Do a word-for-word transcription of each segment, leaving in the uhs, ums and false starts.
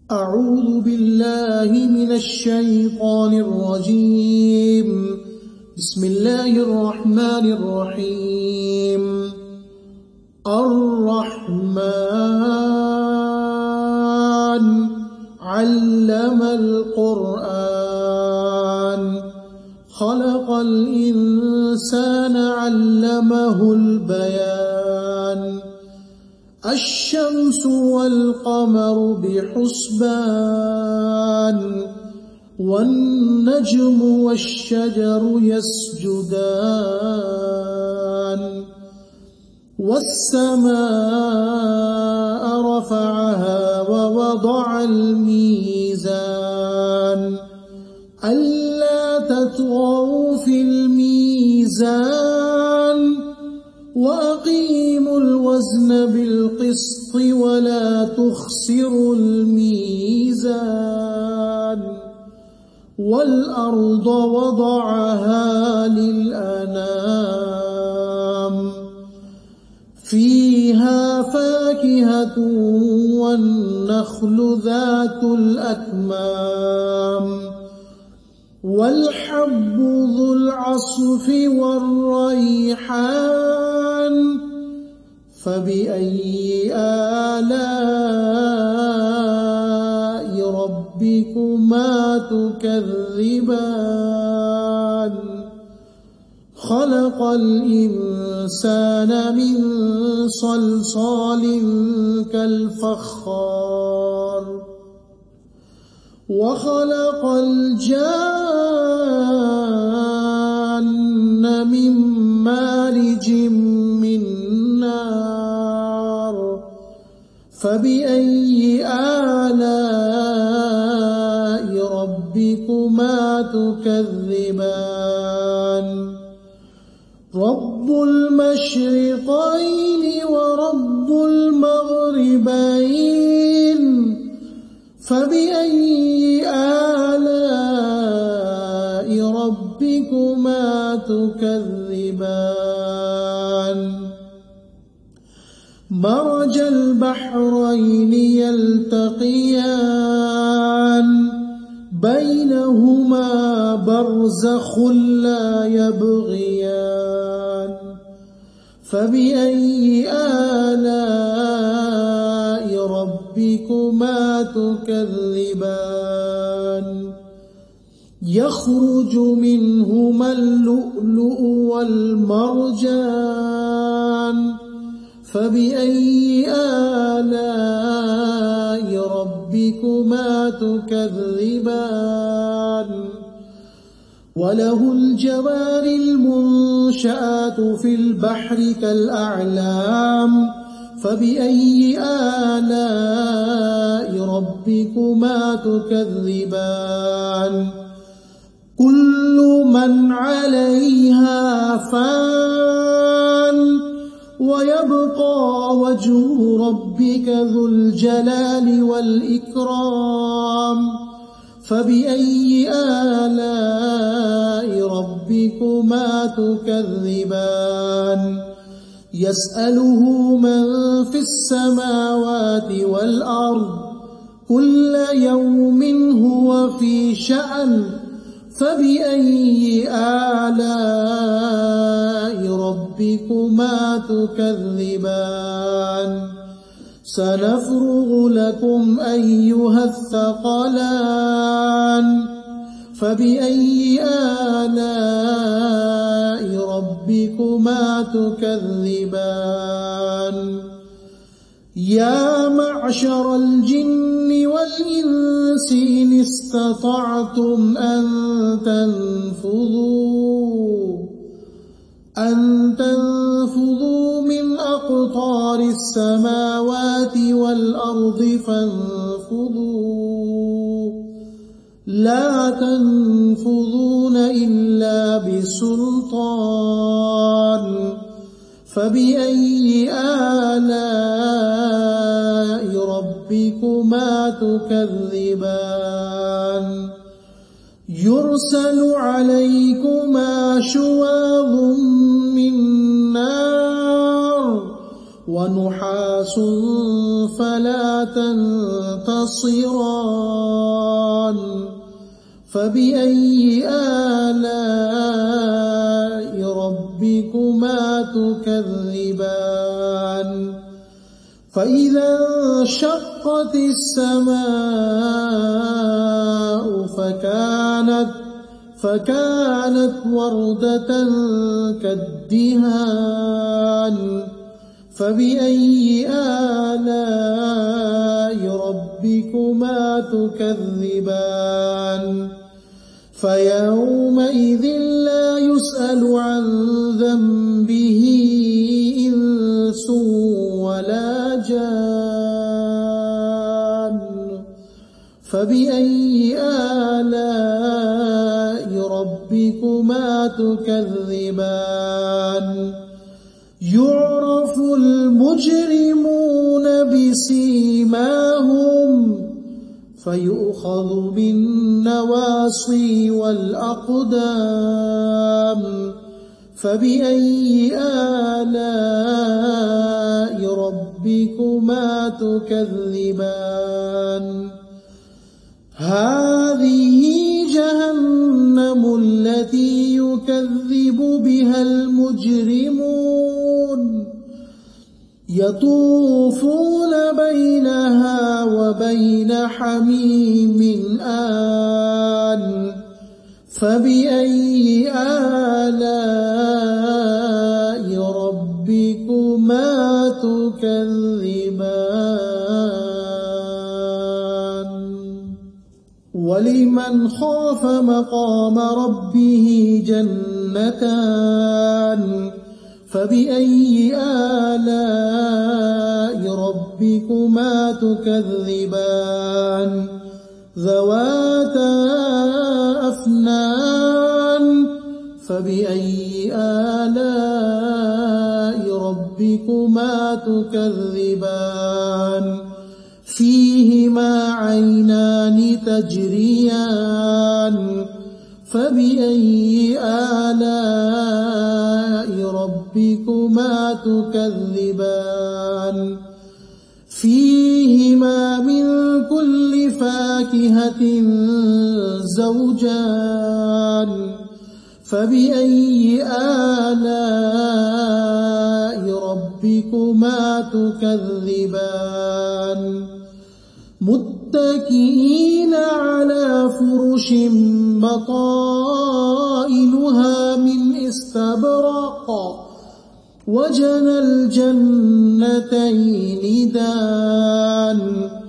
أعوذ بالله من الشيطان الرجيم. بسم الله الرحمن الرحيم. الرحمن علم القرآن خلق الإنسان علمه البيان. الشمس والقمر بحسبان والنجم والشجر يسجدان. والسماء رفعها ووضع الميزان ألا تطغوا في الميزان وأقيموا الوزن بالقسط ولا تخسروا الميزان. والأرض وضعها للأنام فيها فاكهة والنخل ذات الأكمام والحب ذو العصف والريحان. فبأي آلاء ربكما تكذبان؟ خلق الإنسان من صلصال كالفخار وخلق الجان من مارج من نار. فبأي آلاء ربكما تكذبان؟ رب المشرقين ورب المغربين. فبأي آلاء ربكما تكذبان؟ مرج البحرين يلتقيان بينهما برزخ لا يبغيان. فبأي آلاء ربكما تكذبان؟ يخرج منهما اللؤلؤ والمرجان. فبأي آلاء ربكما تكذبان؟ وله الجوار المنشآت في البحر كالأعلام. فبأي آلاء ربكما تكذبان؟ كل من عليها فان ويبقى وجه ربك ذو الجلال والإكرام. فبأي آلاء ربكما تكذبان؟ يسأله من في السماوات والأرض كل يوم هو في شأن. فبأي آلاء ربكما تكذبان؟ سنفرغ لكم أيها الثقلان. فبأي آلاء ربكما تكذبان؟ يا معشر الجن والإنس إن استطعتم أن تنفذوا أن تنفذوا من أقطار السماوات والأرض فانفذوا لا تنفذون إلا بسلطان. فبأي آلاء ربكما تكذبان؟ يرسل عليكما شواظ من نار ونحاس فلا تنتصران فبأي آلاء ربكما تكذبان فإذا انشقت السماء فكانت فكانت وردة كالدهان فبأي آلاء ربكما تكذبان فيومئذ لا يسأل عن ذنبه إنس ولا جان فبأي آلاء ربكما تكذبان يعرف المجرمون بسيماهم فيؤخذ بالنواصي والأقدام فبأي آلاء ربكما تكذبان هذه جهنم التي يكذب بها المجرمون يطوفون بينها وبين حميم آن فبأي آلاء ربكما تكذبان ولمن خاف مقام ربه جنتان فبأي آلاء ربكما تكذبان ذواتا أفنان فبأي آلاء ربكما تكذبان فيهما عينان تجريان فبأي آلاء ربكما تكذبان فيهما من كل فاكهة زوجان فبأي آلاء ربكما تكذبان متكئين على فرش بطائنها من استبرق وجنى الجنتين دان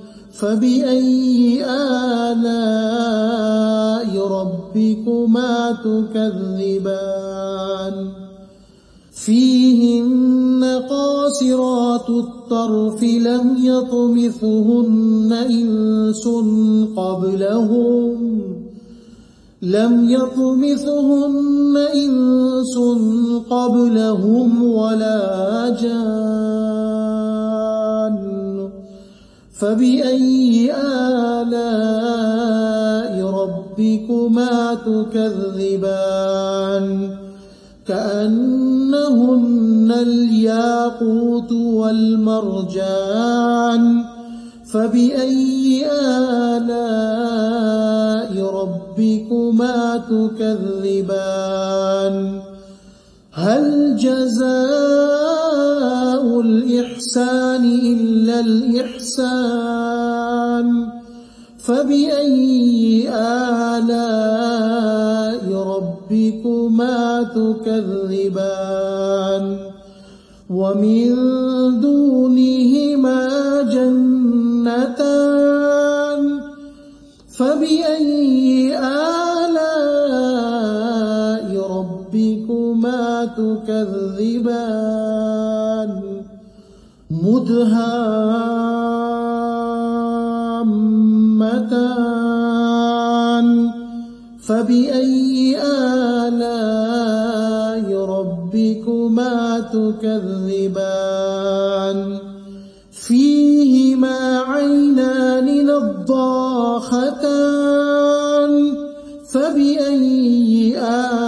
فبأي آلاء ربكما تكذبان فيهن قاصرات الطرف لم يطمثهن إنس قبلهم لم يطمثهن إنس قبلهم ولا جان فبأي آلاء ربكما تكذبان كأنهن الياقوت والمرجان فبأي آلاء ربكما تكذبان هل جزاء الإحسان إلا الإحسان فبأي آلاء ربكما تكذبان ومن دونهما جنتان فبأي آلاء ربكما تكذبان مدهامتان فبأي آلاء ربكما تكذبان فيهما عينان نضاختان فبأي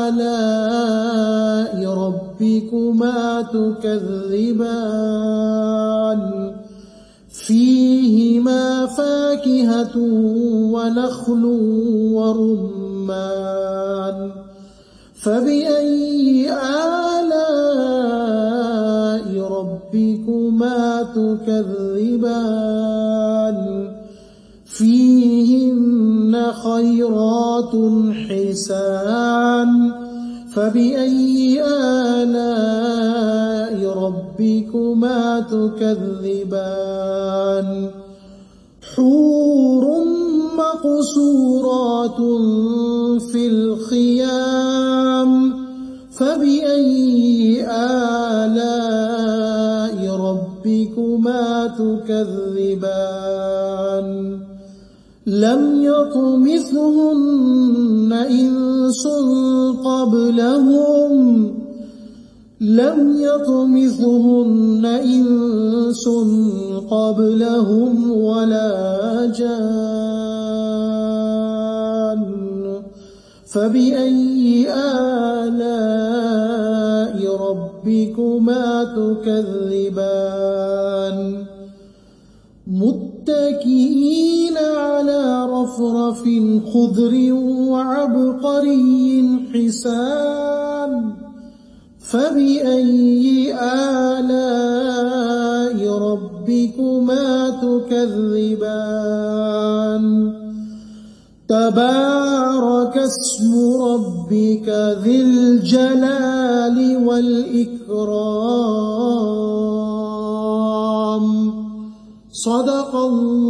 آلاء ربكما تكذبان فيهما فاكهة ونخل ورمان فبأي آلاء ربكما تكذبان فيهن خيرات حسان فبأي آلاء ربكما تكذبان حور مقصورات في الخيام فبأي آلاء ربكما تكذبان لم يطمثهن إنس قبلهم لم يطمثهن إنس قبلهم ولا جان فبأي آلاء ربكما تكذبان متكئين على رفرف خضر وعبقري حسان فبأي آلاء ربكما تكذبان تبارك اسم ربك ذي الجلال والإكرام صدق الله